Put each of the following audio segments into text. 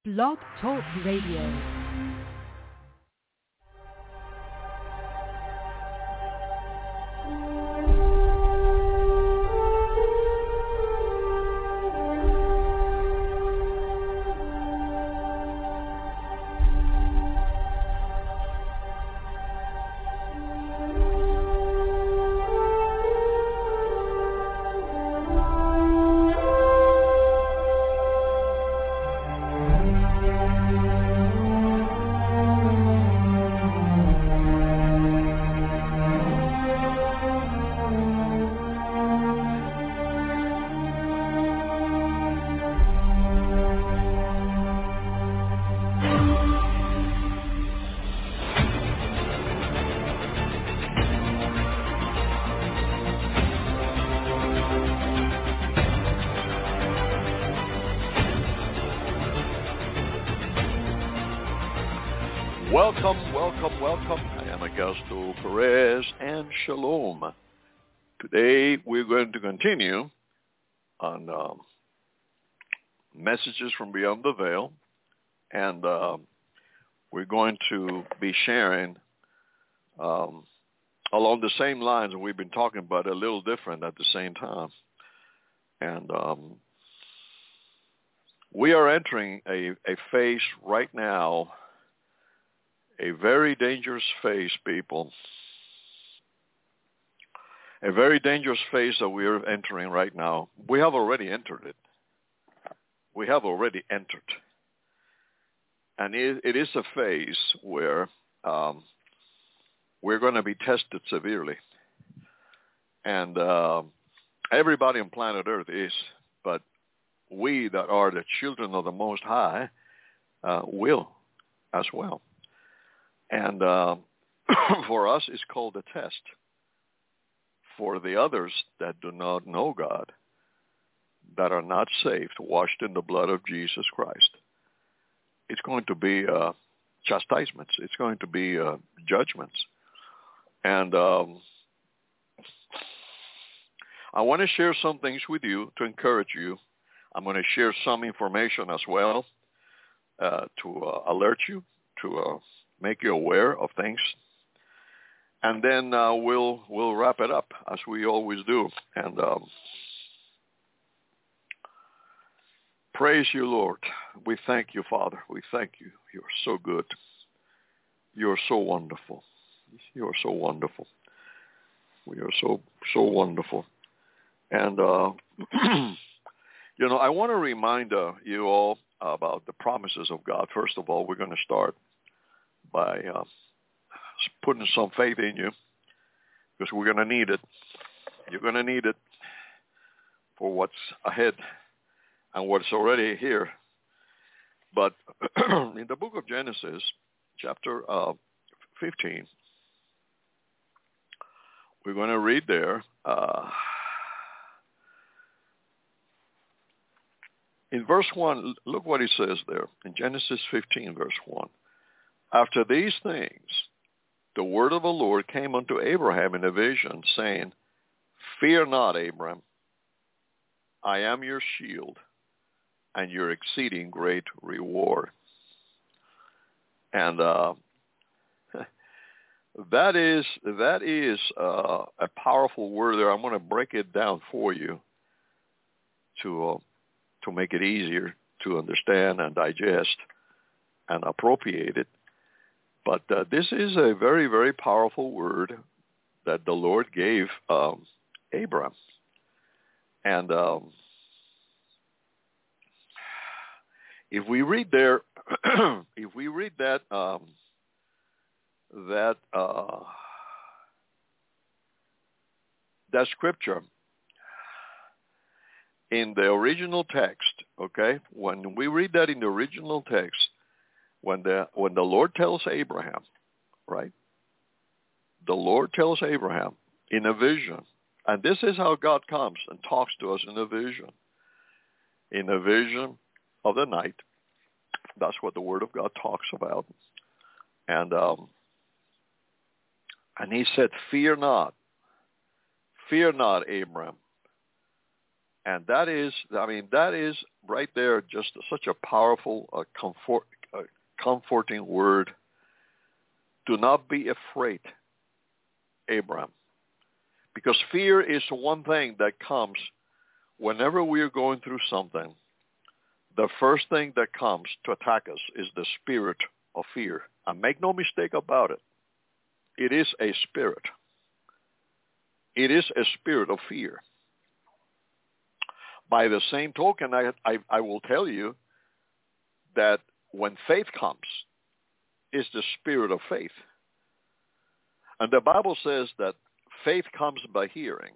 Blog Talk Radio. Welcome. I am Augusto Perez, and shalom. Today we're going to continue on messages from beyond the veil, and we're going to be sharing along the same lines that we've been talking about, a little different at the same time. And we are entering a phase right now, a very dangerous phase, people. A very dangerous phase that we are entering right now. We have already entered it. We have already entered. And it is a phase where we're going to be tested severely. And everybody on planet Earth is, but we that are the children of the Most High will as well. And for us, it's called a test. For the others that do not know God, that are not saved, washed in the blood of Jesus Christ, it's going to be chastisements. It's going to be judgments. And I want to share some things with you to encourage you. I'm going to share some information as well to alert you, to make you aware of things, and then we'll wrap it up as we always do. And praise you, Lord. We thank you, Father. We thank you. You're so good. You're so wonderful. You're so wonderful. We are so wonderful. And I want to remind you all about the promises of God. First of all, we're going to start by putting some faith in you, because we're going to need it. You're going to need it for what's ahead and what's already here. But in the book of Genesis, chapter 15, we're going to read there in verse 1, look what he says there, in Genesis 15, verse 1. After these things, the word of the Lord came unto Abraham in a vision, saying, Fear not, Abram, I am your shield and your exceeding great reward. And that is a powerful word there. I'm going to break it down for you to make it easier to understand and digest and appropriate it. But this is a very, very powerful word that the Lord gave Abram. And if we read there, if we read that scripture in the original text, okay, when we read that in the original text, when the Lord tells Abraham, right? The Lord tells Abraham in a vision, and this is how God comes and talks to us in a vision of the night. That's what the Word of God talks about. And he said, Fear not, Abram, And that is right there just such a powerful, comforting word. Do not be afraid, Abraham. Because fear is one thing that comes whenever we are going through something. The first thing that comes to attack us is the spirit of fear. And make no mistake about it. It is a spirit. It is a spirit of fear. By the same token, I will tell you that when faith comes, it's the spirit of faith. And the Bible says that faith comes by hearing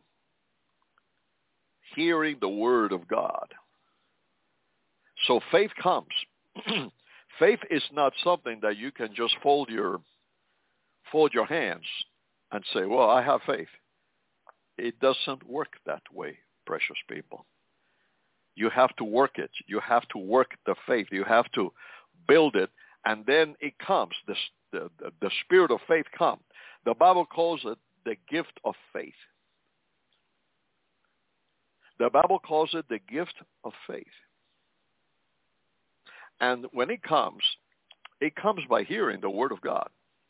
the word of God. So faith comes. Faith is not something that you can just fold your hands and say, well, I have faith. It doesn't work that way, precious people. You have to work it. You have to work the faith. You have to build it, and then it comes. The spirit of faith comes. The Bible calls it the gift of faith. The Bible calls it the gift of faith. And when it comes by hearing the Word of God.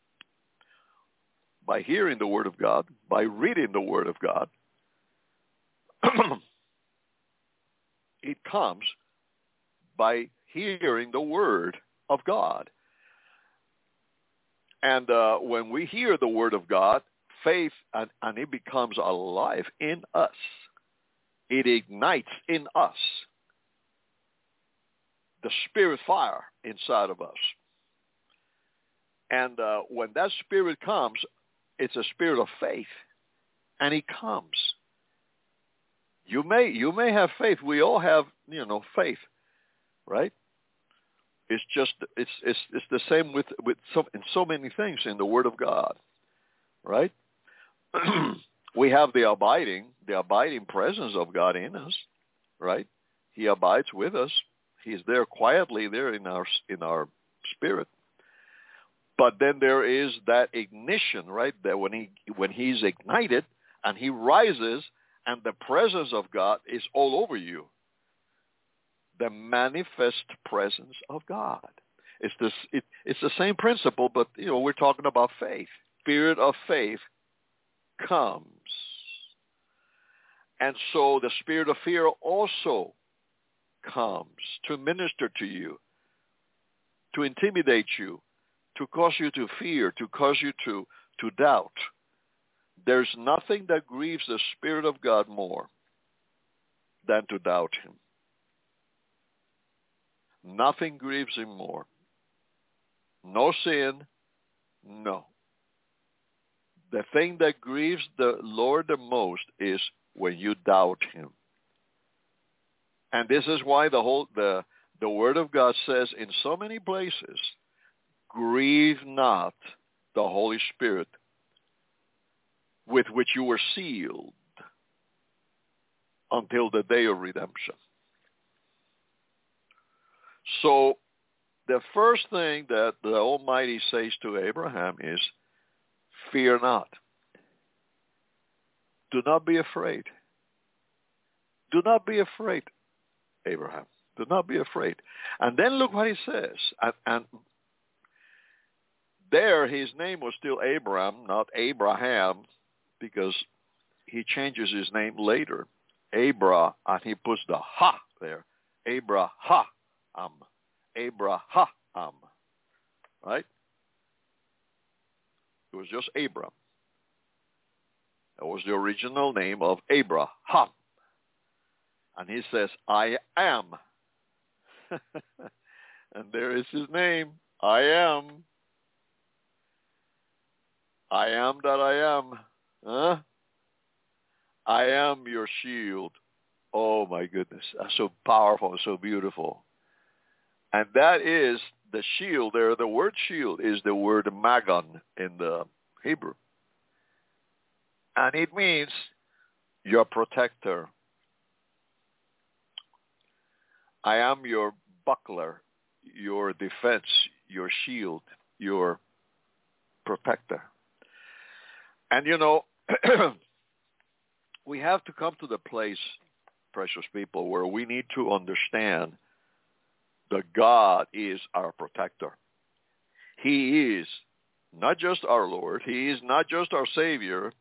By hearing the Word of God, by reading the Word of God. It comes by hearing the Word of God. And when we hear the Word of God, faith, and it becomes alive in us. It ignites in us the spirit fire inside of us. And when that spirit comes, it's a spirit of faith, and it comes. You may have faith. We all have, faith, right? It's just it's the same with in so many things in the Word of God, right? We have the abiding presence of God in us, right? He abides with us. He's there quietly there in our spirit. But then there is that ignition, right? That when he's ignited and he rises and the presence of God is all over you. The manifest presence of God. It's the same principle, but we're talking about faith. Spirit of faith comes. And so the spirit of fear also comes to minister to you, to intimidate you, to cause you to fear, to cause you to doubt. There's nothing that grieves the Spirit of God more than to doubt him. Nothing grieves him more. No sin, no. The thing that grieves the Lord the most is when you doubt him. And this is why the Word of God says in so many places, grieve not the Holy Spirit with which you were sealed until the day of redemption. So the first thing that the Almighty says to Abraham is, fear not. Do not be afraid. Do not be afraid, Abraham. Do not be afraid. And then look what he says. And there his name was still Abram, not Abraham, because he changes his name later. Abra, and he puts the ha there. Abraham. Abraham. Right? It was just Abram. That was the original name of Abraham. And he says, I am. And there is his name. I am. I am that I am. Huh? I am your shield. Oh my goodness. That's so powerful and so beautiful. And that is the shield there. The word shield is the word magon in the Hebrew. And it means your protector. I am your buckler, your defense, your shield, your protector. And we have to come to the place precious people, where we need to understand that God is our protector. He is not just our Lord. He is not just our Savior.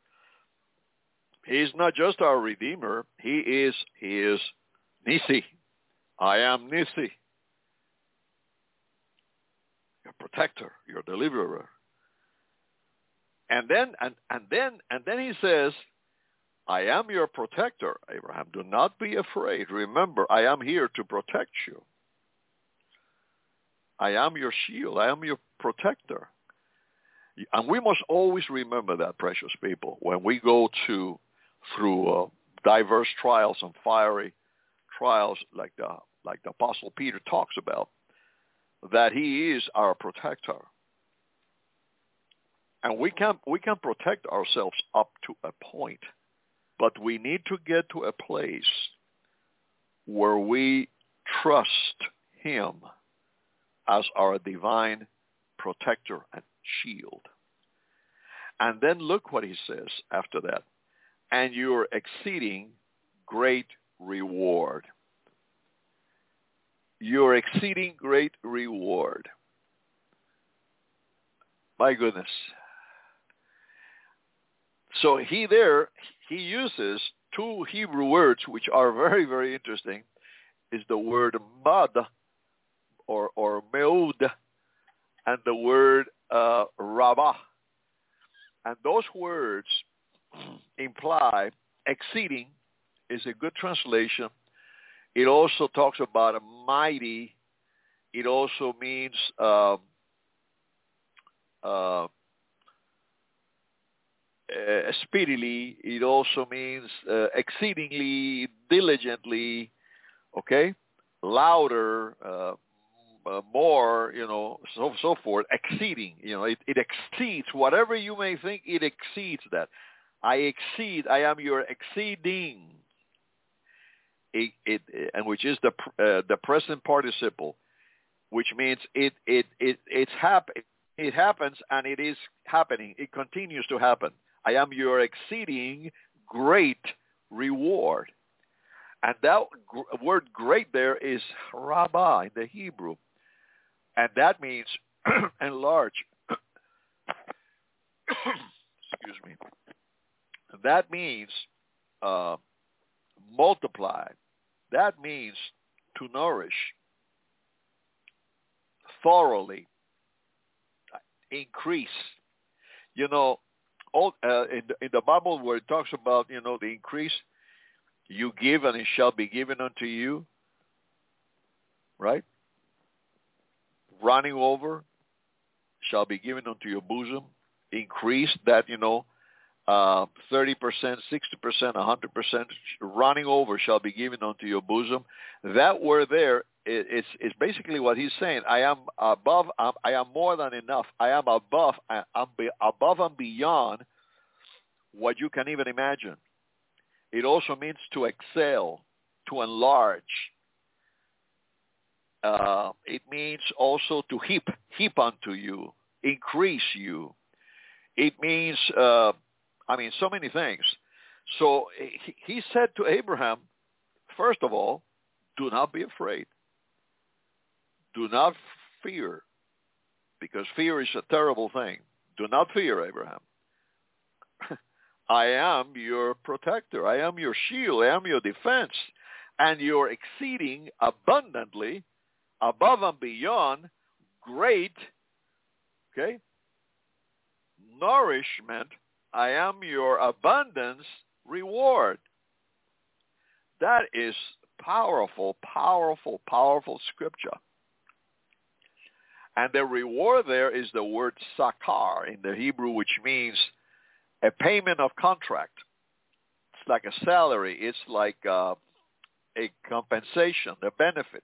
He is not just our Redeemer. He is Nisi. I am Nisi. Your protector, your deliverer. And then he says, I am your protector, Abraham. Do not be afraid. Remember, I am here to protect you. I am your shield. I am your protector. And we must always remember that, precious people, when we go through diverse trials and fiery trials like the Apostle Peter talks about, that he is our protector. And we can protect ourselves up to a point, but we need to get to a place where we trust him as our divine protector and shield. And then look what he says after that. And your exceeding great reward. Your exceeding great reward. My goodness. So he uses two Hebrew words which are very, very interesting. Is the word mad or meud and the word rabah. And those words imply exceeding is a good translation. It also talks about a mighty. It also means speedily. It also means exceedingly, diligently, okay, louder, more, so forth, exceeding. It exceeds whatever you may think. It exceeds that. I am your exceeding. And which is the present participle, which means it happens and it is happening. It continues to happen. I am your exceeding great reward. And that word great there is rabbah in the Hebrew. And that means enlarge. Excuse me. That means multiply. That means to nourish thoroughly, increase. All in the Bible where it talks about the increase, you give and it shall be given unto you, right? Running over shall be given unto your bosom. Increase that 30%, 60%, 100%. Running over shall be given unto your bosom. That word there is basically what he's saying. I am above. I am more than enough. I am above. Above and beyond what you can even imagine. It also means to excel, to enlarge. It means also to heap unto you, increase you. It means, so many things. So he said to Abraham, first of all, do not be afraid. Do not fear, because fear is a terrible thing. Do not fear, Abraham. I am your protector. I am your shield. I am your defense. And you're exceeding abundantly, above and beyond, great, okay, nourishment. I am your abundance reward. That is powerful, powerful, powerful scripture. And the reward there is the word sakar in the Hebrew, which means a payment of contract. It's like a salary. It's like a compensation, a benefit.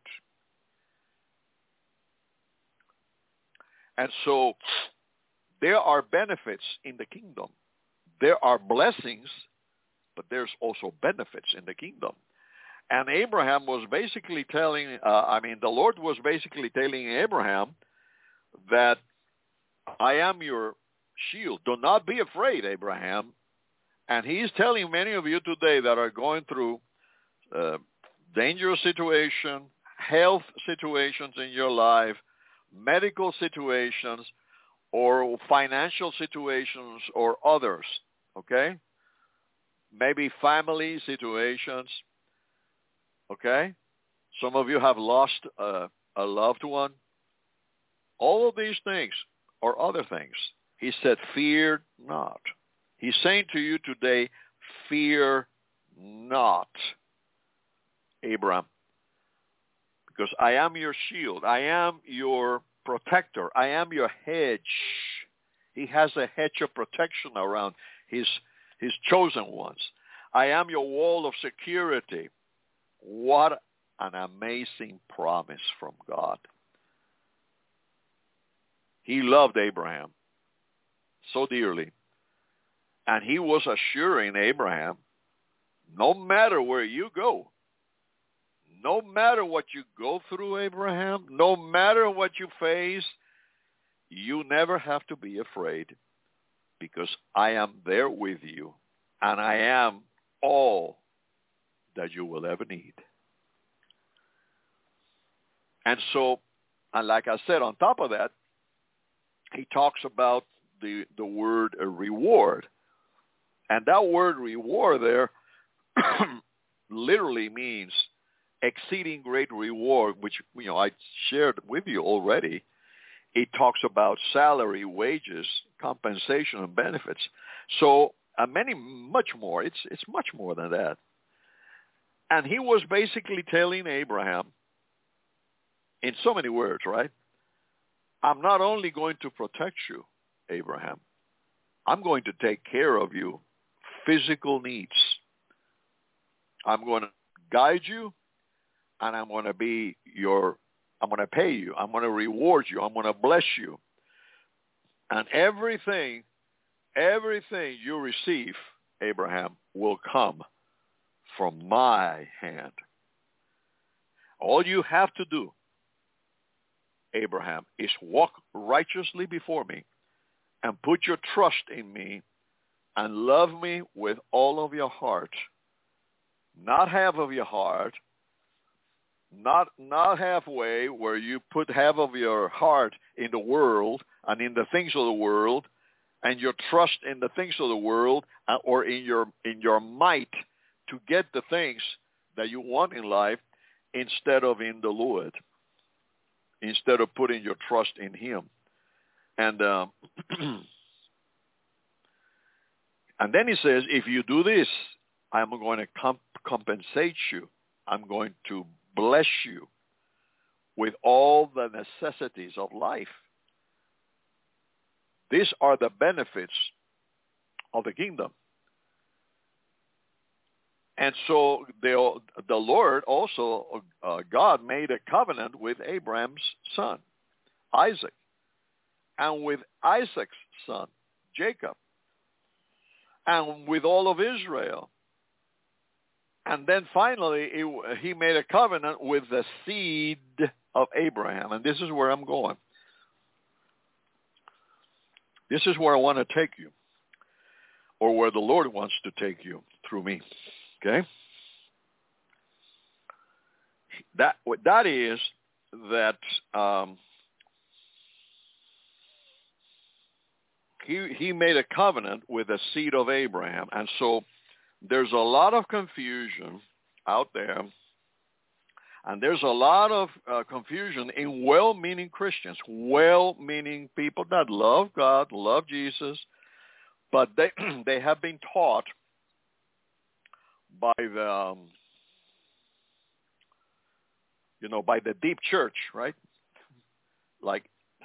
And so there are benefits in the kingdom. There are blessings, but there's also benefits in the kingdom. And Abraham was basically telling, the Lord was basically telling Abraham that I am your shield. Do not be afraid, Abraham. And he's telling many of you today that are going through dangerous situation, health situations in your life, medical situations, or financial situations, or others, okay? Maybe family situations, okay? Some of you have lost a loved one. All of these things or other things. He said, fear not. He's saying to you today, fear not, Abraham, because I am your shield. I am your protector. I am your hedge. He has a hedge of protection around his chosen ones. I am your wall of security. What an amazing promise from God. He loved Abraham so dearly. And he was assuring Abraham, no matter where you go, no matter what you go through, Abraham, no matter what you face, you never have to be afraid, because I am there with you, and I am all that you will ever need. And so, and like I said, on top of that, he talks about the word reward. And that word reward there literally means exceeding great reward, which I shared with you already. It talks about salary, wages, compensation, and benefits. So much more. It's much more than that. And he was basically telling Abraham, in so many words, right? I'm not only going to protect you, Abraham, I'm going to take care of you physical needs. I'm going to guide you, and I'm going to pay you. I'm going to reward you. I'm going to bless you. And everything you receive, Abraham, will come from my hand. All you have to do, Abraham, is walk righteously before me and put your trust in me and love me with all of your heart. Not half of your heart, not halfway, where you put half of your heart in the world and in the things of the world, and your trust in the things of the world, or in your might to get the things that you want in life, instead of in the Lord, instead of putting your trust in him. And and then he says, if you do this, I'm going to compensate you. I'm going to bless you with all the necessities of life. These are the benefits of the kingdom. And so the Lord also, God made a covenant with Abraham's son, Isaac, and with Isaac's son, Jacob, and with all of Israel. And then finally, he made a covenant with the seed of Abraham. And this is where I'm going. This is where I want to take you, or where the Lord wants to take you through me. Okay? That is that he made a covenant with the seed of Abraham. And so there's a lot of confusion out there, and there's a lot of confusion in well-meaning Christians, well-meaning people that love God, love Jesus, but they have been taught by the by the deep church, right? Like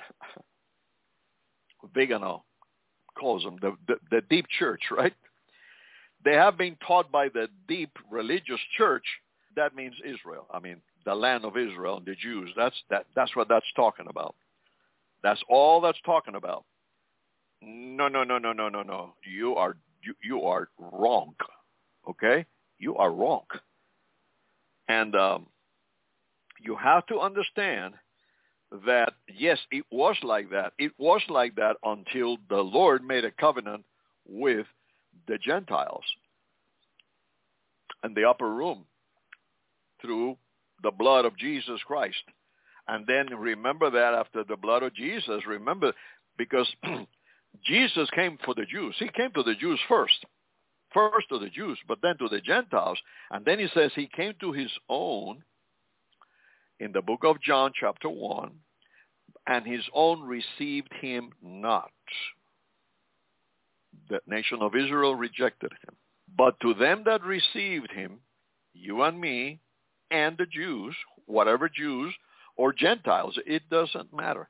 Vigano calls them, the deep church, right? They have been taught by the deep religious church. That means Israel. I mean, the land of Israel and the Jews. That's what that's talking about. That's all that's talking about. No. You are wrong. Okay? You are wrong. And you have to understand that, yes, it was like that. It was like that until the Lord made a covenant with the Gentiles in the upper room through the blood of Jesus Christ. And then remember that after the blood of Jesus, remember, because Jesus came for the Jews. He came to the Jews first to the Jews, but then to the Gentiles. And then he says he came to his own in the book of John chapter 1, and his own received him not. The nation of Israel rejected him. But to them that received him, you and me, and the Jews, whatever Jews or Gentiles, it doesn't matter,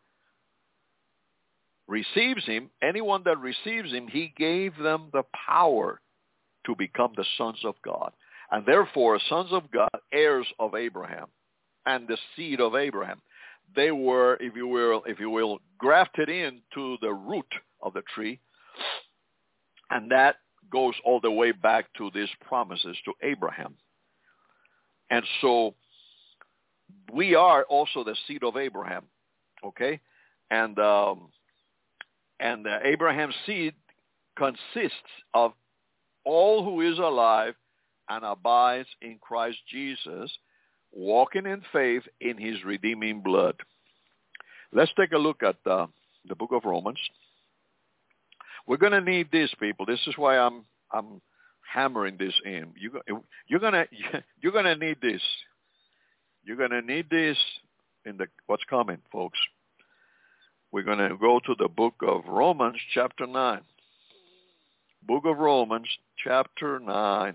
receives him, anyone that receives him, he gave them the power to become the sons of God. And therefore, sons of God, heirs of Abraham and the seed of Abraham. They were, if you will, grafted into the root of the tree. And that goes all the way back to these promises to Abraham. And so we are also the seed of Abraham, okay? And Abraham's seed consists of all who is alive and abides in Christ Jesus, walking in faith in his redeeming blood. Let's take a look at the book of Romans. We're going to need this, people. This is why I'm hammering this in. You're going to need this. You're going to need this in what's coming, folks. We're going to go to the book of Romans, chapter 9. Book of Romans, chapter 9.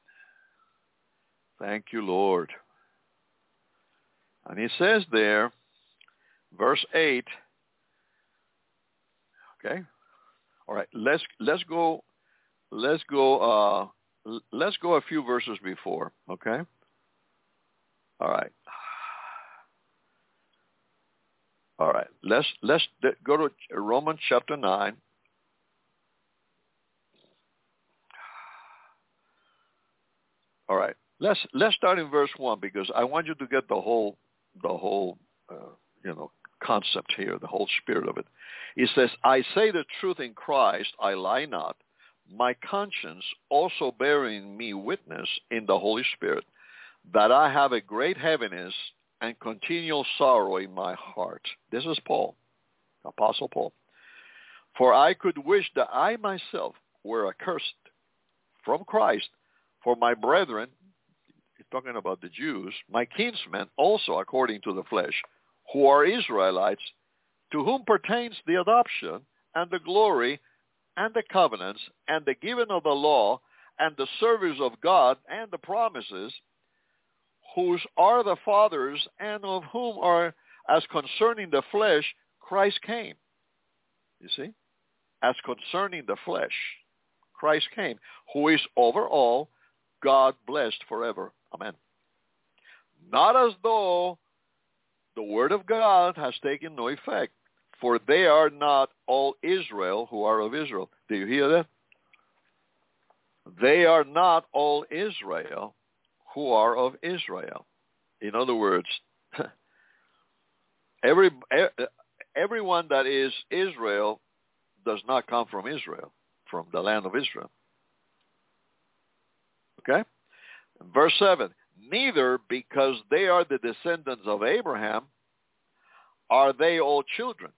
Thank you, Lord. And he says there, verse 8. Okay. All right. Let's go a few verses before. Okay. All right. All right. Let's go to Romans chapter 9. All right. Let's start in verse 1, because I want you to get the whole concept here, the whole spirit of it. It says, I say the truth in Christ, I lie not, my conscience also bearing me witness in the Holy Spirit, that I have a great heaviness and continual sorrow in my heart. This is Paul, Apostle Paul. For I could wish that I myself were accursed from Christ for my brethren, he's talking about the Jews, my kinsmen also according to the flesh, who are Israelites, to whom pertains the adoption and the glory and the covenants and the giving of the law and the service of God and the promises, whose are the fathers, and of whom are, as concerning the flesh, Christ came. You see? As concerning the flesh, Christ came, who is over all, God blessed forever. Amen. Not as though the word of God has taken no effect, for they are not all Israel who are of Israel. Do you hear that? They are not all Israel who are of Israel. In other words, everyone that is Israel does not come from Israel, from the land of Israel. Okay? Verse 7, neither because they are the descendants of Abraham are they all children.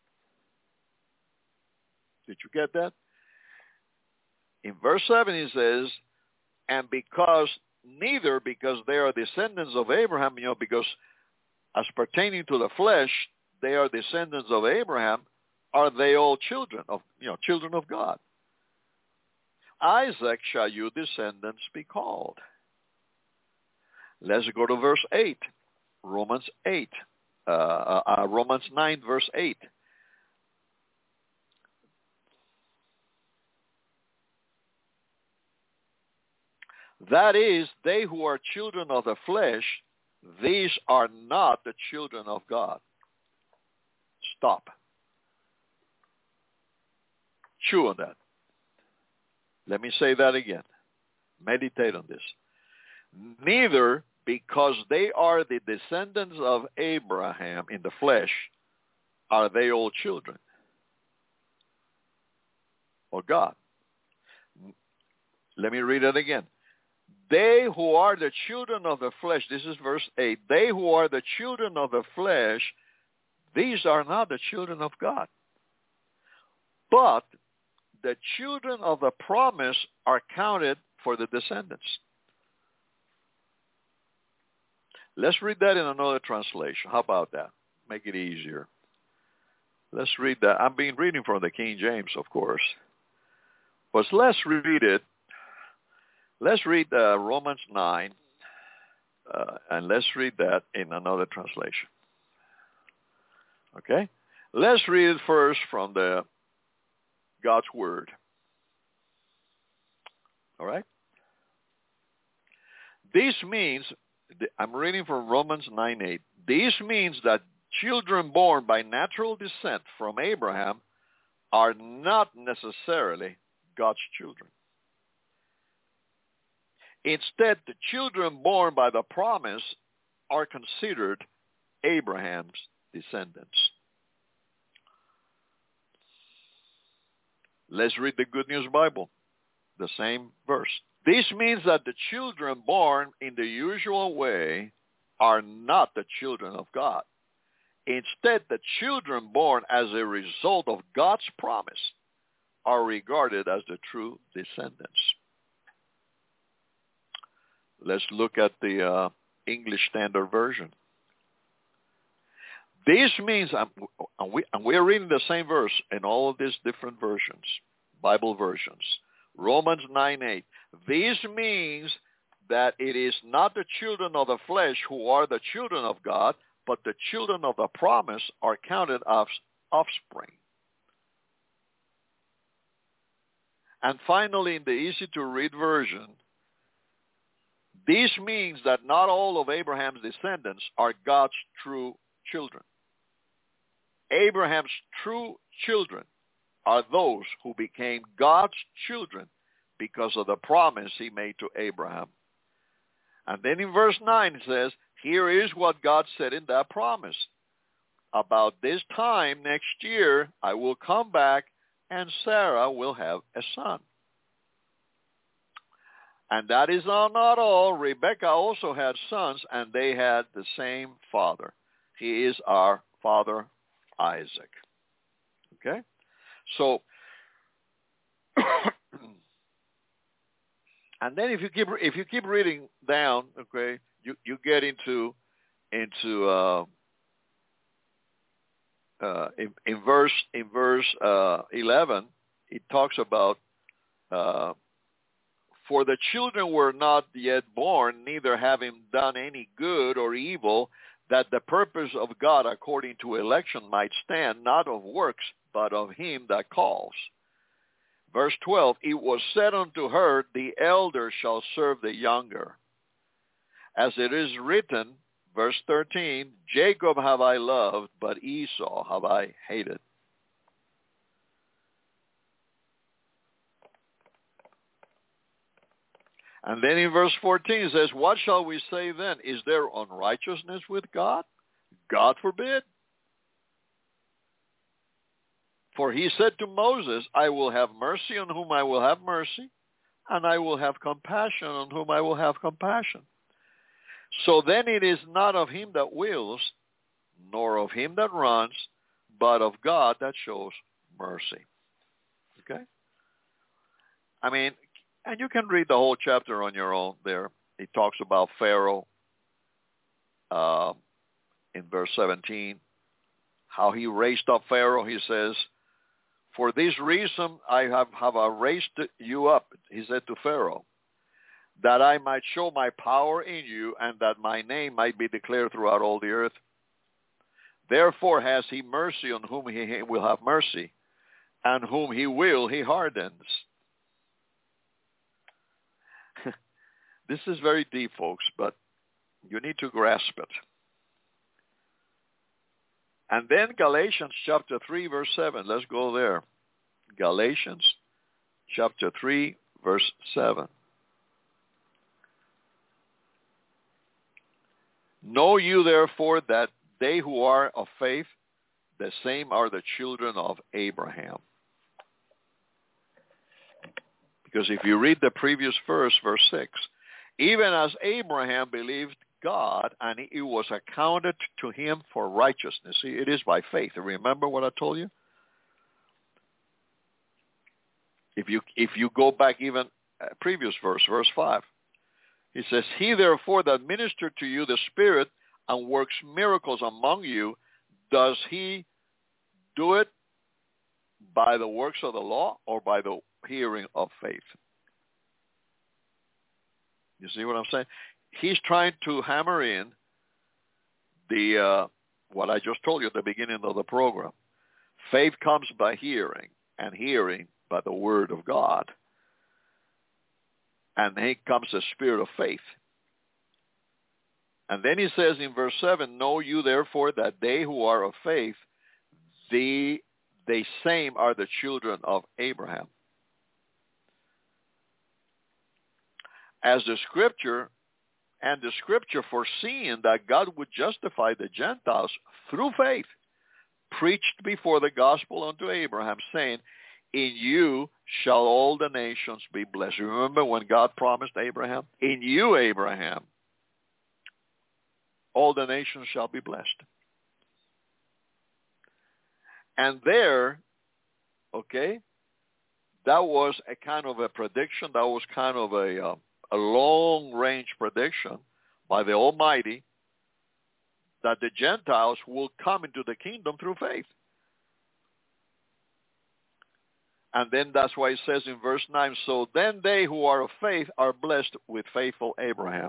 Did you get that? In verse 7 he says, and neither because they are descendants of Abraham, because as pertaining to the flesh, they are descendants of Abraham, are they all children of God. Isaac shall your descendants be called. Let's go to verse 8, Romans 9, verse 8. That is, they who are children of the flesh, these are not the children of God. Stop. Chew on that. Let me say that again. Meditate on this. Neither because they are the descendants of Abraham in the flesh are they all children of God. Let me read it again. They who are the children of the flesh, this is verse 8, they who are the children of the flesh, these are not the children of God. But the children of the promise are counted for the descendants. Let's read that in another translation. How about that? Make it easier. Let's read that. I've been reading from the King James, of course. But let's read it. Let's read Romans 9, and let's read that in another translation. Okay? Let's read it first from the God's Word. All right? This means, I'm reading from Romans 9:8. This means that children born by natural descent from Abraham are not necessarily God's children. Instead, the children born by the promise are considered Abraham's descendants. Let's read the Good News Bible, the same verse. This means that the children born in the usual way are not the children of God. Instead, the children born as a result of God's promise are regarded as the true descendants. Let's look at the English Standard Version. This means, and we're reading the same verse in all of these different versions, Bible versions. Romans 9:8. This means that it is not the children of the flesh who are the children of God, but the children of the promise are counted as offspring. And finally, in the easy-to-read version, this means that not all of Abraham's descendants are God's true children. Abraham's true children are those who became God's children because of the promise he made to Abraham. And then in verse 9 it says, here is what God said in that promise. About this time next year, I will come back and Sarah will have a son. And that is not all. Rebekah also had sons, and they had the same father. He is our father Isaac. Okay? So, and then if you keep reading down, okay, you get into in verse 11, it talks about for the children were not yet born, neither having done any good or evil, that the purpose of God according to election might stand, not of works, but of him that calls. Verse 12, it was said unto her, the elder shall serve the younger. As it is written, verse 13, Jacob have I loved, but Esau have I hated. And then in verse 14 it says, what shall we say then? Is there unrighteousness with God? God forbid. For he said to Moses, I will have mercy on whom I will have mercy, and I will have compassion on whom I will have compassion. So then it is not of him that wills, nor of him that runs, but of God that shows mercy. Okay? I mean, and you can read the whole chapter on your own there. It talks about Pharaoh in verse 17, how he raised up Pharaoh. He says, for this reason I have raised you up, he said to Pharaoh, that I might show my power in you and that my name might be declared throughout all the earth. Therefore has he mercy on whom he will have mercy, and whom he will he hardens. This is very deep, folks, but you need to grasp it. And then Galatians chapter 3, verse 7. Let's go there. Galatians chapter 3, verse 7. Know you therefore that they who are of faith, the same are the children of Abraham. Because if you read the previous verse, verse 6, even as Abraham believed God, and it was accounted to him for righteousness. See, it is by faith. Remember what I told you? If you go back even previous verse 5, he says, he therefore that ministered to you the Spirit and works miracles among you, does he do it by the works of the law or by the hearing of faith? You see what I'm saying? He's trying to hammer in the what I just told you at the beginning of the program. Faith comes by hearing, and hearing by the word of God. And then comes the spirit of faith. And then he says in verse 7, know you therefore that they who are of faith, they same are the children of Abraham. As the scripture foreseeing that God would justify the Gentiles through faith, preached before the gospel unto Abraham, saying, in you shall all the nations be blessed. Remember when God promised Abraham? In you, Abraham, all the nations shall be blessed. And there, okay, that was a kind of a prediction. That was kind of a long-range prediction by the Almighty that the Gentiles will come into the kingdom through faith. And then that's why it says in verse 9, so then they who are of faith are blessed with faithful Abraham.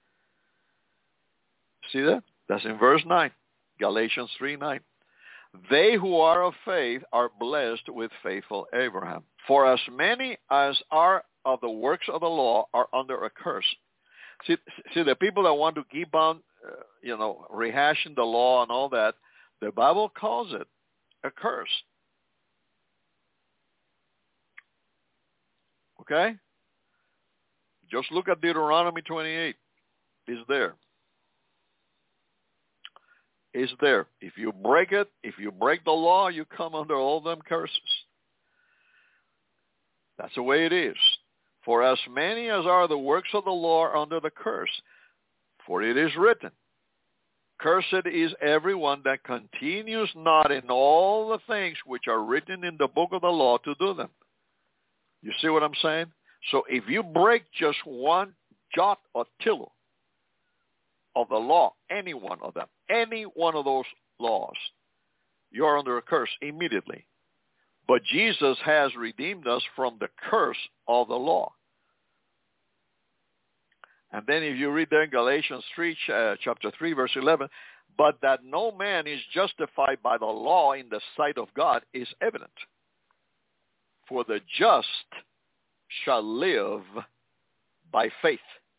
See that? That's in verse 9, Galatians 3:9. They who are of faith are blessed with faithful Abraham. For as many as are of the works of the law are under a curse. See the people that want to keep on, rehashing the law and all that, the Bible calls it a curse. Okay? Just look at Deuteronomy 28. It's there. It's there. If you break it, if you break the law, you come under all them curses. That's the way it is. For as many as are the works of the law are under the curse. For it is written, cursed is everyone that continues not in all the things which are written in the book of the law to do them. You see what I'm saying? So if you break just one jot or tittle of the law, any one of them, any one of those laws, you're under a curse immediately. But Jesus has redeemed us from the curse of the law. And then if you read there in Galatians 3, chapter 3, verse 11, but that no man is justified by the law in the sight of God is evident. For the just shall live by faith.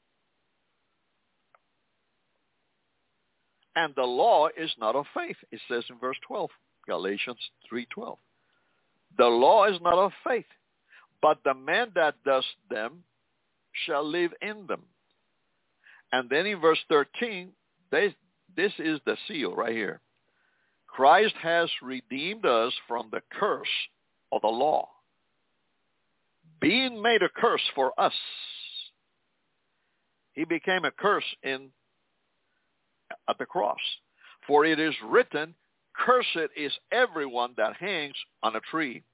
And the law is not of faith. It says in verse 12, Galatians 3:12. The law is not of faith, but the man that does them shall live in them. And then in verse 13, this is the seal right here. Christ has redeemed us from the curse of the law, being made a curse for us. He became a curse at the cross. For it is written, cursed is everyone that hangs on a tree.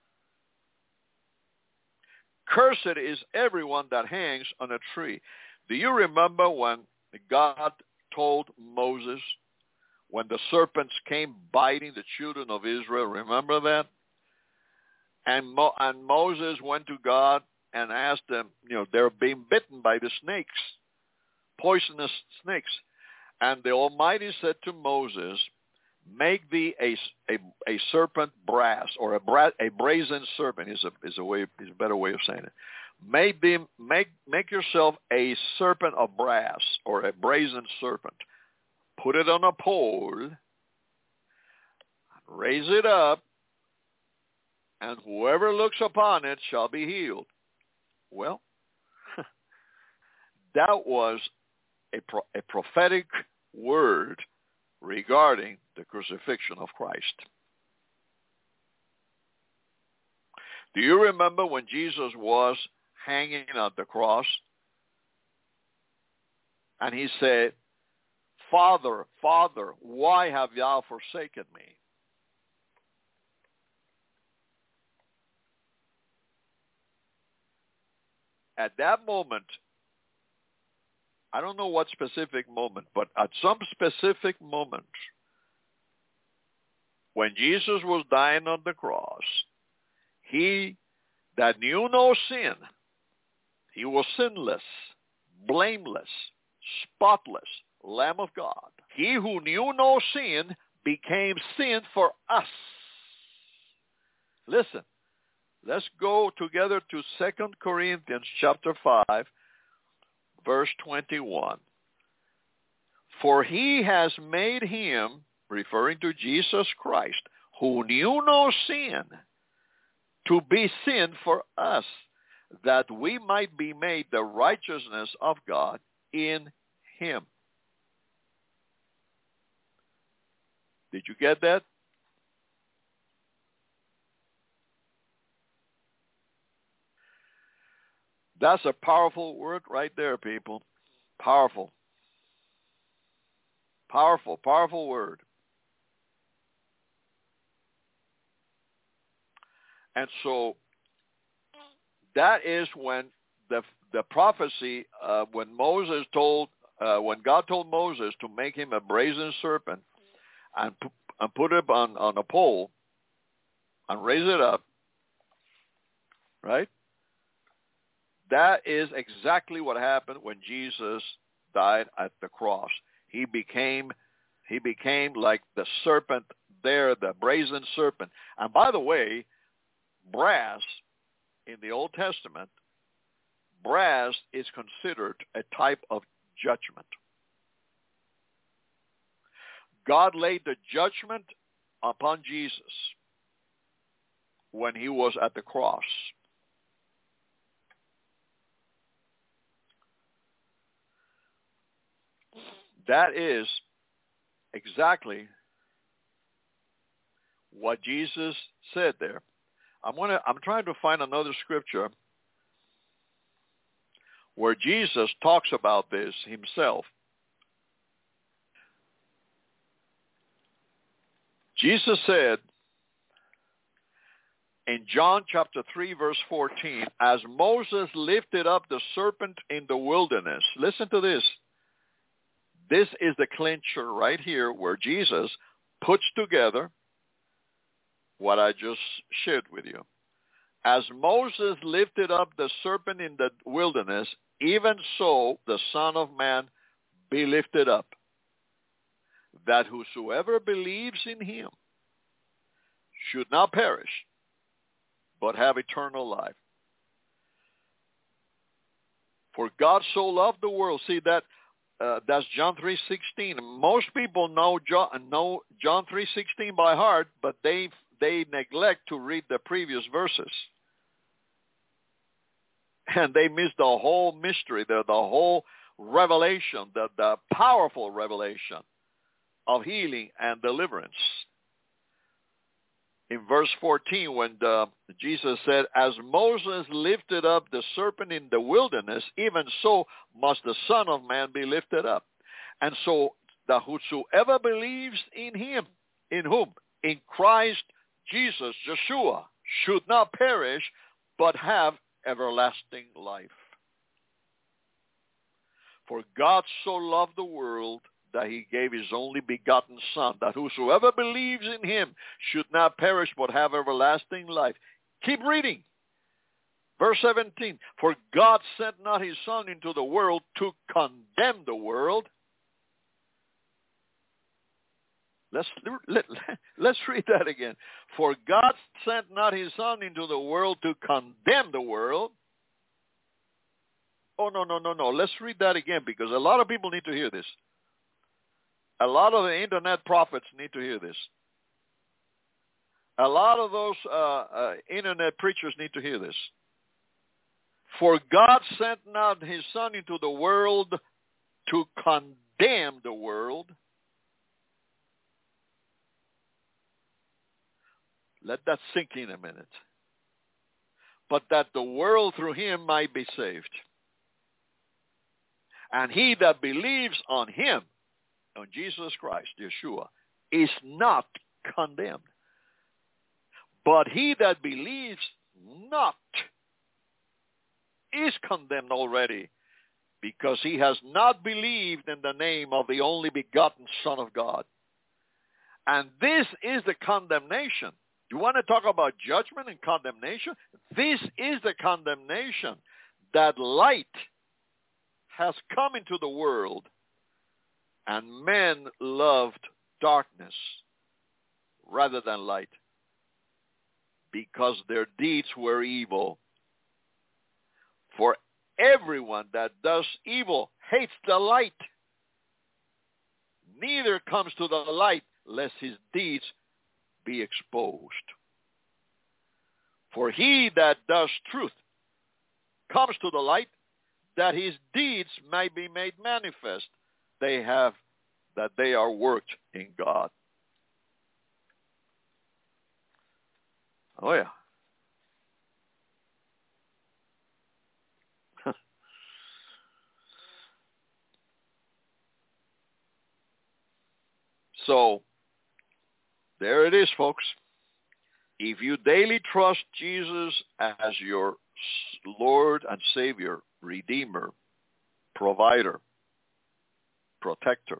Cursed is everyone that hangs on a tree. Do you remember when God told Moses, when the serpents came biting the children of Israel? Remember that? And Moses went to God and asked them, they're being bitten by the snakes, poisonous snakes. And the Almighty said to Moses, make thee a serpent brass, or a brazen serpent is a better way of saying it. Make yourself a serpent of brass, or a brazen serpent. Put it on a pole, raise it up, and whoever looks upon it shall be healed. Well, that was a prophetic word regarding the crucifixion of Christ. Do you remember when Jesus was hanging on the cross? And he said, Father, Father, why have thou forsaken me? At that moment, I don't know what specific moment, but at some specific moment, when Jesus was dying on the cross, he that knew no sin, he was sinless, blameless, spotless, Lamb of God. He who knew no sin became sin for us. Listen, let's go together to 2 Corinthians chapter 5, verse 21. For he has made him, referring to Jesus Christ, who knew no sin, to be sin for us, that we might be made the righteousness of God in him. Did you get that? That's a powerful word right there, people. Powerful. Powerful, powerful word. And so that is when the prophecy, when God told Moses to make him a brazen serpent and put it on a pole and raise it up, right? That is exactly what happened when Jesus died at the cross. He became like the serpent there, the brazen serpent. And by the way, brass in the Old Testament, brass is considered a type of judgment. God laid the judgment upon Jesus when he was at the cross. That is exactly what Jesus said there. I'm trying to find another scripture where Jesus talks about this himself. Jesus said in John chapter 3, verse 14, as Moses lifted up the serpent in the wilderness. Listen to this. This is the clincher right here where Jesus puts together what I just shared with you. As Moses lifted up the serpent in the wilderness, even so the Son of Man be lifted up, that whosoever believes in him should not perish, but have eternal life. For God so loved the world. See, that's John 3:16. Most people know John 3:16 by heart, but they neglect to read the previous verses. And they miss the whole mystery, the whole revelation, the powerful revelation of healing and deliverance. In verse 14, when Jesus said, as Moses lifted up the serpent in the wilderness, even so must the Son of Man be lifted up. And so that whosoever believes in him, in whom? In Christ Jesus, Yeshua, should not perish, but have everlasting life. For God so loved the world that he gave his only begotten Son, that whosoever believes in him should not perish but have everlasting life. Keep reading. Verse 17, for God sent not his Son into the world to condemn the world. Let's read that again. For God sent not his Son into the world to condemn the world. Oh, no. Let's read that again, because a lot of people need to hear this. A lot of the internet prophets need to hear this. A lot of those internet preachers need to hear this. For God sent not his Son into the world to condemn the world. Let that sink in a minute. But that the world through him might be saved. And he that believes on him, on Jesus Christ, Yeshua, is not condemned. But he that believes not is condemned already, because he has not believed in the name of the only begotten Son of God. And this is the condemnation. You want to talk about judgment and condemnation? This is the condemnation, that light has come into the world, and men loved darkness rather than light, because their deeds were evil. For everyone that does evil hates the light, neither comes to the light, lest his deeds be exposed. For he that does truth comes to the light, that his deeds may be made manifest, that they are worked in God. Oh yeah. So, there it is, folks. If you daily trust Jesus as your Lord and Savior, Redeemer, Provider, Protector,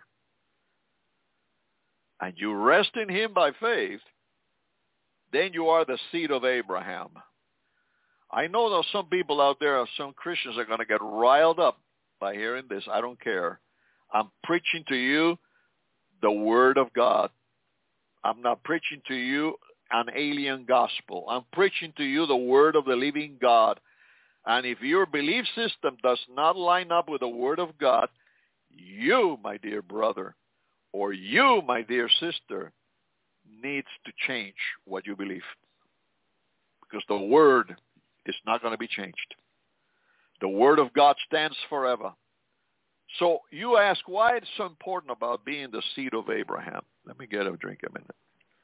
and you rest in him by faith, then you are the seed of Abraham. I know that some people out there, some Christians, are going to get riled up by hearing this. I don't care. I'm preaching to you the Word of God. I'm not preaching to you an alien gospel. I'm preaching to you the Word of the living God. And if your belief system does not line up with the Word of God, you, my dear brother, or you, my dear sister, needs to change what you believe. Because the Word is not going to be changed. The Word of God stands forever. So you ask why it's so important about being the seed of Abraham. Let me get a drink a minute.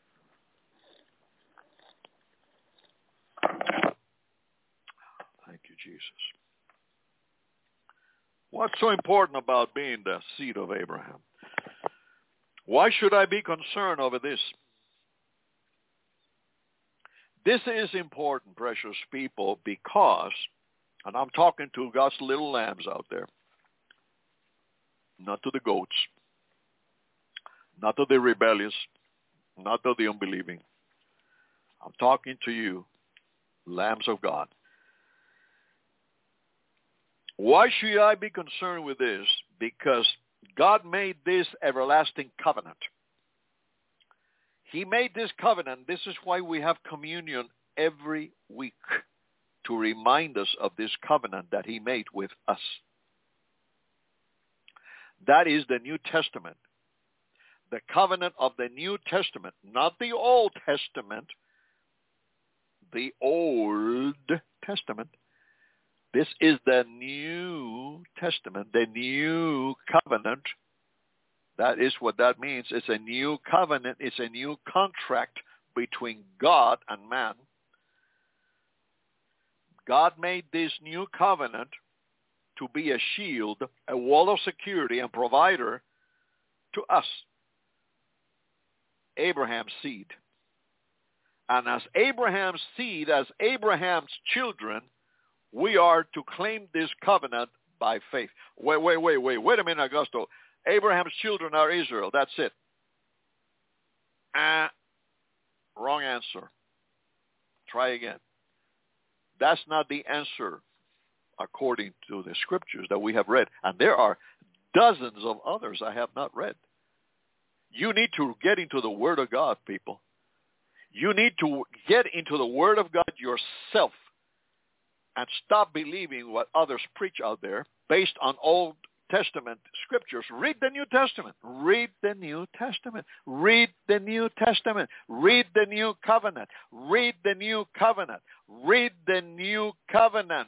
Thank you, Jesus. What's so important about being the seed of Abraham? Why should I be concerned over this? This is important, precious people, because, and I'm talking to God's little lambs out there, not to the goats, not to the rebellious, not to the unbelieving. I'm talking to you, lambs of God. Why should I be concerned with this? Because God made this everlasting covenant. He made this covenant. This is why we have communion every week, to remind us of this covenant that he made with us. That is the New Testament. The covenant of the New Testament, not the Old Testament. The Old Testament. This is the New Testament, the new covenant. That is what that means. It's a new covenant. It's a new contract between God and man. God made this new covenant to be a shield, a wall of security and provider to us, Abraham's seed. And as Abraham's seed, as Abraham's children, we are to claim this covenant by faith. Wait a minute, Augusto. Abraham's children are Israel. That's it. Wrong answer. Try again. That's not the answer according to the scriptures that we have read. And there are dozens of others I have not read. You need to get into the Word of God, people. You need to get into the Word of God yourself and stop believing what others preach out there based on Old Testament scriptures. Read the New Testament. Read the New Testament. Read the New Testament. Read the New Covenant. Read the New Covenant. Read the New Covenant.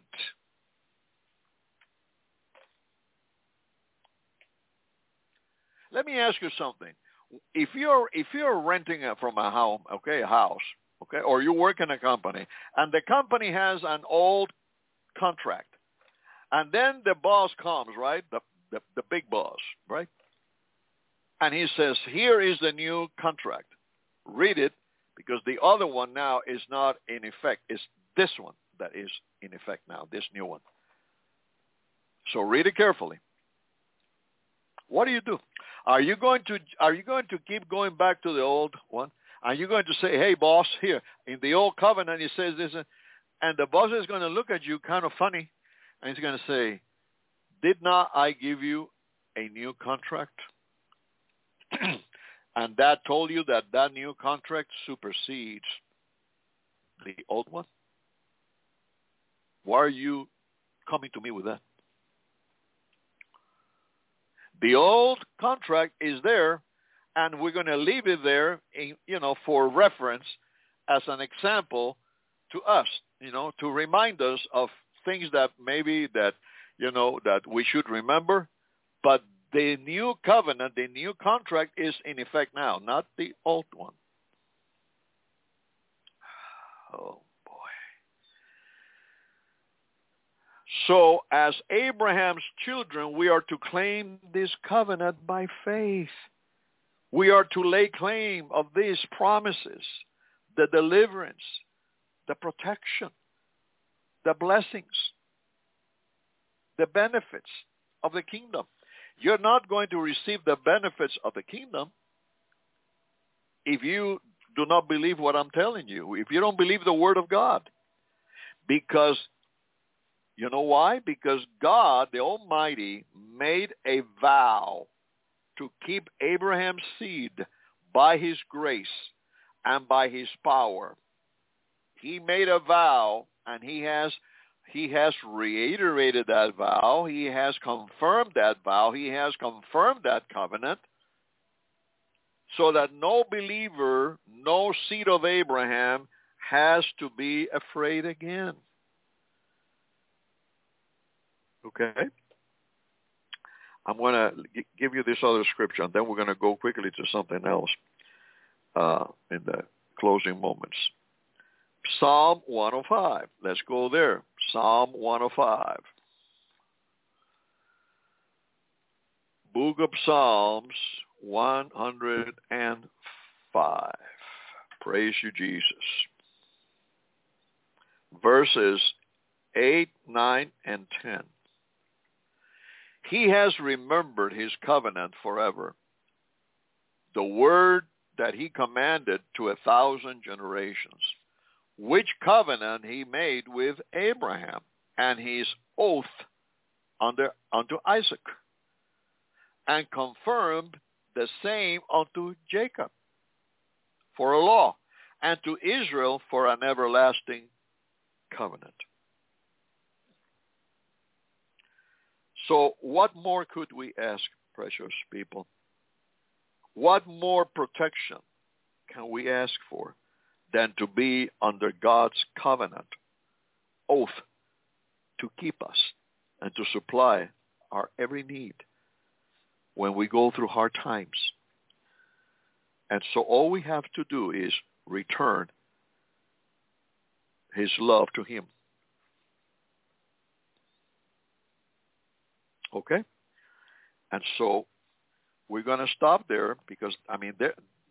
Let me ask you something. If you're renting from a home, a house, or you work in a company, and the company has an old contract, and then the boss comes, right? The the big boss, right? And he says, here is the new contract. Read it, because the other one now is not in effect. It's this one that is in effect now, this new one. So read it carefully. What do you do? Are you going to keep going back to the old one? Are you going to say, hey, boss, here, in the old covenant, it says this, and the boss is going to look at you kind of funny, and he's going to say, did not I give you a new contract? And that told you that that new contract supersedes the old one? Why are you coming to me with that? The old contract is there, and we're going to leave it there, for reference as an example to us, to remind us of things that maybe that we should remember. But the new covenant, the new contract is in effect now, not the old one. Oh, boy. So as Abraham's children, we are to claim this covenant by faith. We are to lay claim of these promises, the deliverance, the protection, the blessings, the benefits of the kingdom. You're not going to receive the benefits of the kingdom if you do not believe what I'm telling you, if you don't believe the word of God. Because, you know why? Because God, the Almighty, made a vow to keep Abraham's seed by his grace and by his power. He made a vow, and he has reiterated that vow. He has confirmed that vow. He has confirmed that covenant, so that no believer, no seed of Abraham has to be afraid again. Okay? I'm going to give you this other scripture, and then we're going to go quickly to something else in the closing moments. Psalm 105. Let's go there. Psalm 105. Book of Psalms 105. Praise you, Jesus. Verses 8, 9, and 10. He has remembered his covenant forever, the word that he commanded to 1,000 generations, which covenant he made with Abraham, and his oath unto Isaac, and confirmed the same unto Jacob for a law, and to Israel for an everlasting covenant. So what more could we ask, precious people? What more protection can we ask for than to be under God's covenant oath to keep us and to supply our every need when we go through hard times? And so all we have to do is return his love to him. Okay? And so we're going to stop there, because there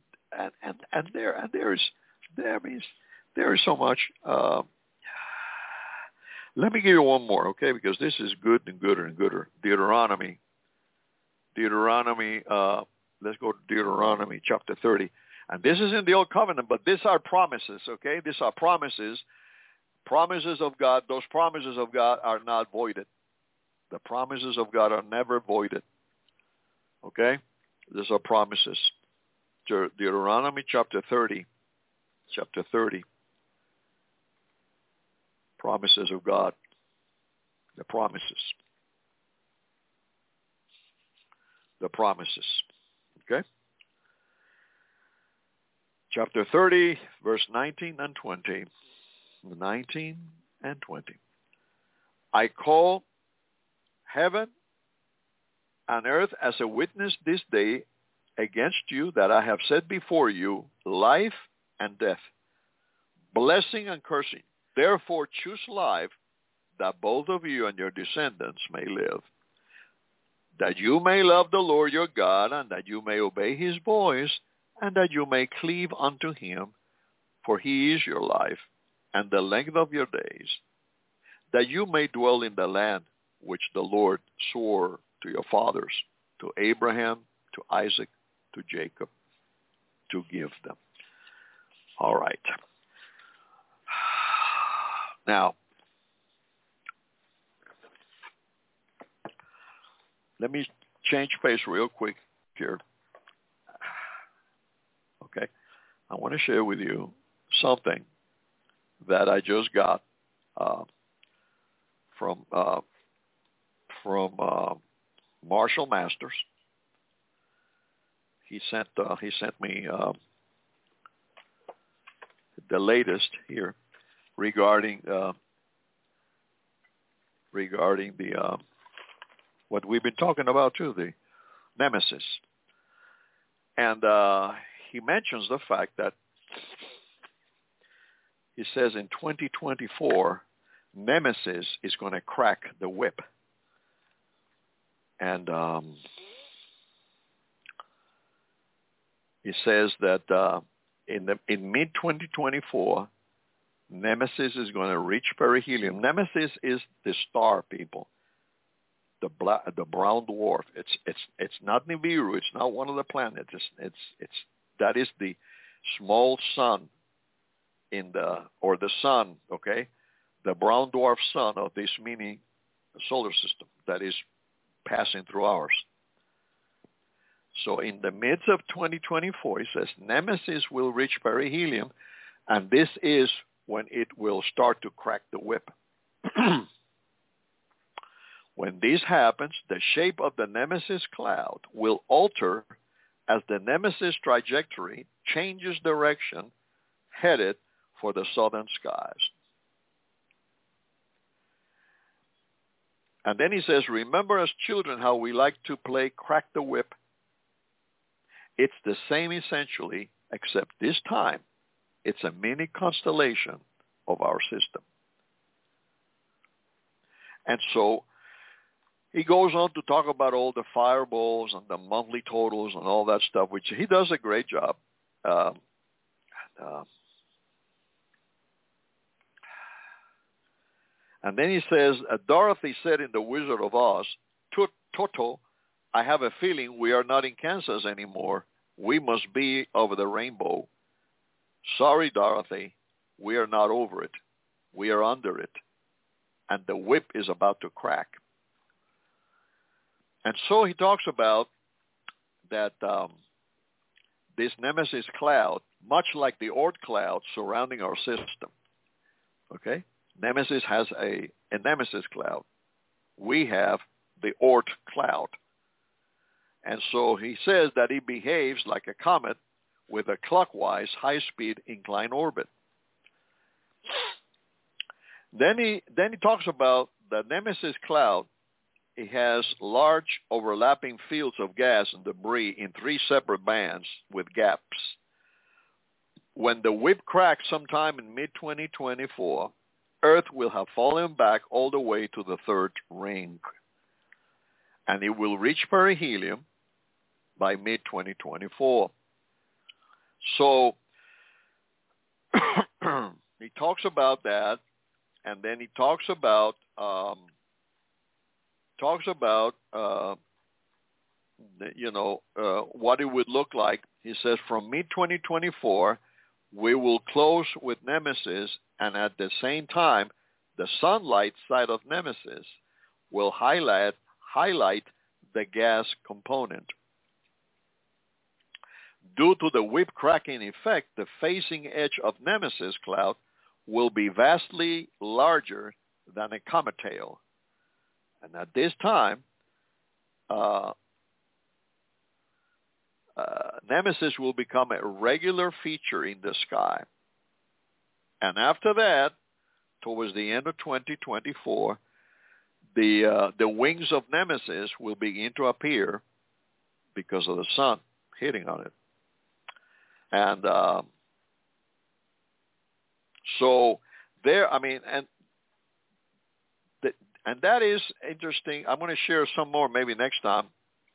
is so much. Let me give you one more, okay? Because this is good and gooder and gooder. Deuteronomy. Let's go to Deuteronomy chapter 30. And this is in the Old Covenant, but these are promises, okay? These are promises of God. Those promises of God are not voided. The promises of God are never voided. Okay? These are promises. Deuteronomy chapter 30. Chapter 30. Promises of God. The promises. The promises. Okay? Chapter 30, verse 19 and 20. 19 and 20. I call heaven and earth as a witness this day against you, that I have set before you life and death, blessing and cursing. Therefore choose life, that both of you and your descendants may live. that you may love the Lord your God, and that you may obey his voice, and that you may cleave unto him, for he is your life, and the length of your days, that you may dwell in the land which the Lord swore to your fathers, to Abraham, to Isaac, to Jacob, to give them. All right. Now, let me change pace real quick here. Okay. I want to share with you something that I just got from Marshall Masters. He sent me the latest here regarding the what we've been talking about too, the nemesis. And he mentions the fact that he says in 2024, nemesis is going to crack the whip. And he says that in mid-2024, nemesis is going to reach perihelion. Nemesis is the star, people. The brown dwarf. It's not Nibiru. It's not one of the planets. It's that is the small sun the sun. Okay, the brown dwarf sun of this mini solar system that is passing through ours. So in the midst of 2024, he says nemesis will reach perihelion, and this is when it will start to crack the whip. When this happens, the shape of the nemesis cloud will alter as the nemesis trajectory changes direction, headed for the southern skies. And then he says, remember as children how we like to play crack the whip? It's the same essentially, except this time it's a mini constellation of our system. And so he goes on to talk about all the fireballs and the monthly totals and all that stuff, which he does a great job. And then he says, Dorothy said in The Wizard of Oz, Toto, I have a feeling we are not in Kansas anymore. We must be over the rainbow. Sorry, Dorothy, we are not over it. We are under it. And the whip is about to crack. And so he talks about that this nemesis cloud, much like the Oort cloud surrounding our system. Okay? Nemesis has a nemesis cloud. We have the Oort cloud. And so he says that it behaves like a comet with a clockwise high-speed inclined orbit. Then he talks about the nemesis cloud. It has large overlapping fields of gas and debris in 3 separate bands with gaps. When the whip cracks sometime in mid-2024, Earth will have fallen back all the way to the 3rd ring. And it will reach perihelion by mid-2024. So he talks about that, and then he talks about what it would look like. He says from mid-2024, we will close with nemesis, and at the same time, the sunlight side of nemesis will highlight the gas component. Due to the whip cracking effect, the facing edge of nemesis cloud will be vastly larger than a comet tail. And at this time, nemesis will become a regular feature in the sky. And after that, towards the end of 2024, the wings of nemesis will begin to appear because of the sun hitting on it. And so there, I mean, and And that is interesting. I'm going to share some more maybe next time.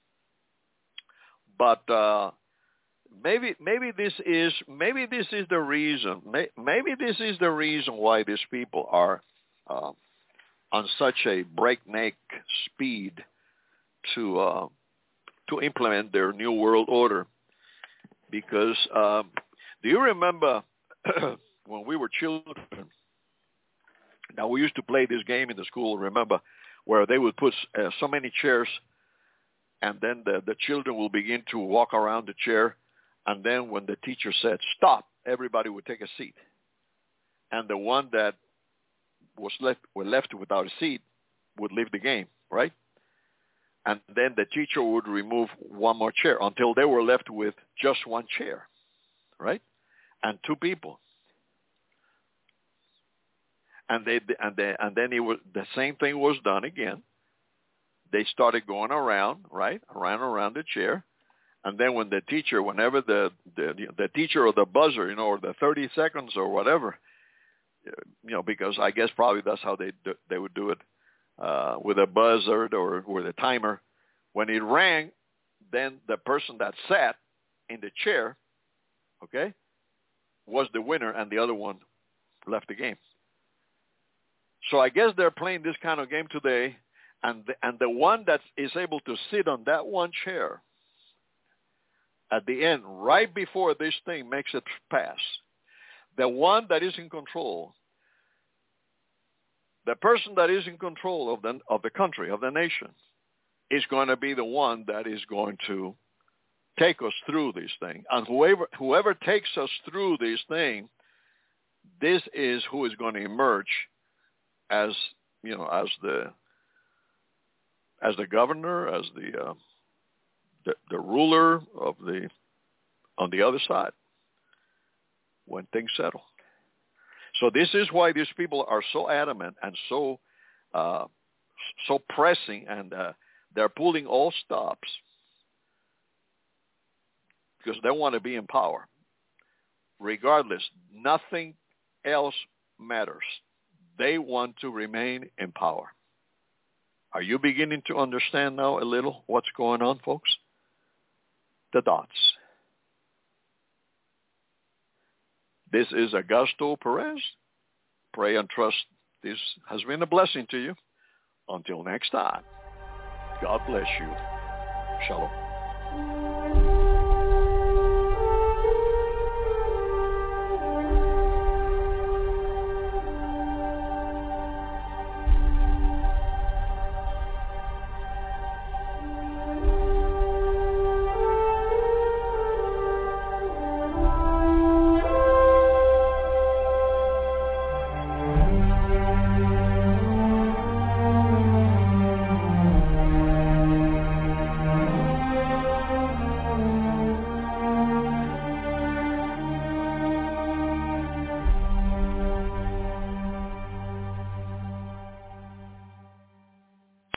But maybe this is the reason. Maybe this is the reason why these people are on such a breakneck speed to implement their new world order. Because do you remember when we were children? Now, we used to play this game in the school, remember, where they would put so many chairs, and then the children will begin to walk around the chair, and then when the teacher said, stop, everybody would take a seat. And the one that was left without a seat would leave the game, right? And then the teacher would remove one more chair until they were left with just one chair, right? And two people. And then the same thing was done again. They started going around, right, around the chair, and then when the teacher, whenever the teacher or the buzzer, or the 30 seconds or whatever, because I guess probably that's how they would do it with a buzzer or with a timer. When it rang, then the person that sat in the chair, okay, was the winner, and the other one left the game. So I guess they're playing this kind of game today, and the one that is able to sit on that one chair at the end, right before this thing makes it pass, the one that is in control, the person that is in control of the country, of the nation, is going to be the one that is going to take us through this thing. And whoever takes us through this thing, this is who is going to emerge as the governor, as the ruler on the other side when things settle. So this is why these people are so adamant and so pressing, and they're pulling all stops because they want to be in power. Regardless, nothing else matters. They want to remain in power. Are you beginning to understand now a little what's going on, folks? The dots. This is Augusto Perez. Pray and trust this has been a blessing to you. Until next time, God bless you. Shalom.